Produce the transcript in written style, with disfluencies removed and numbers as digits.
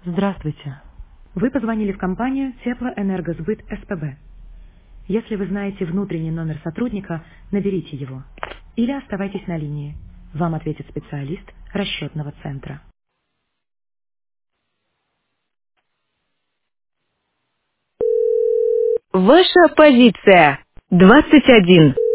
Здравствуйте. Вы позвонили в компанию Теплоэнергосбыт СПБ. Если вы знаете внутренний номер сотрудника, наберите его. Или оставайтесь на линии. Вам ответит специалист расчетного центра. Ваша позиция 21.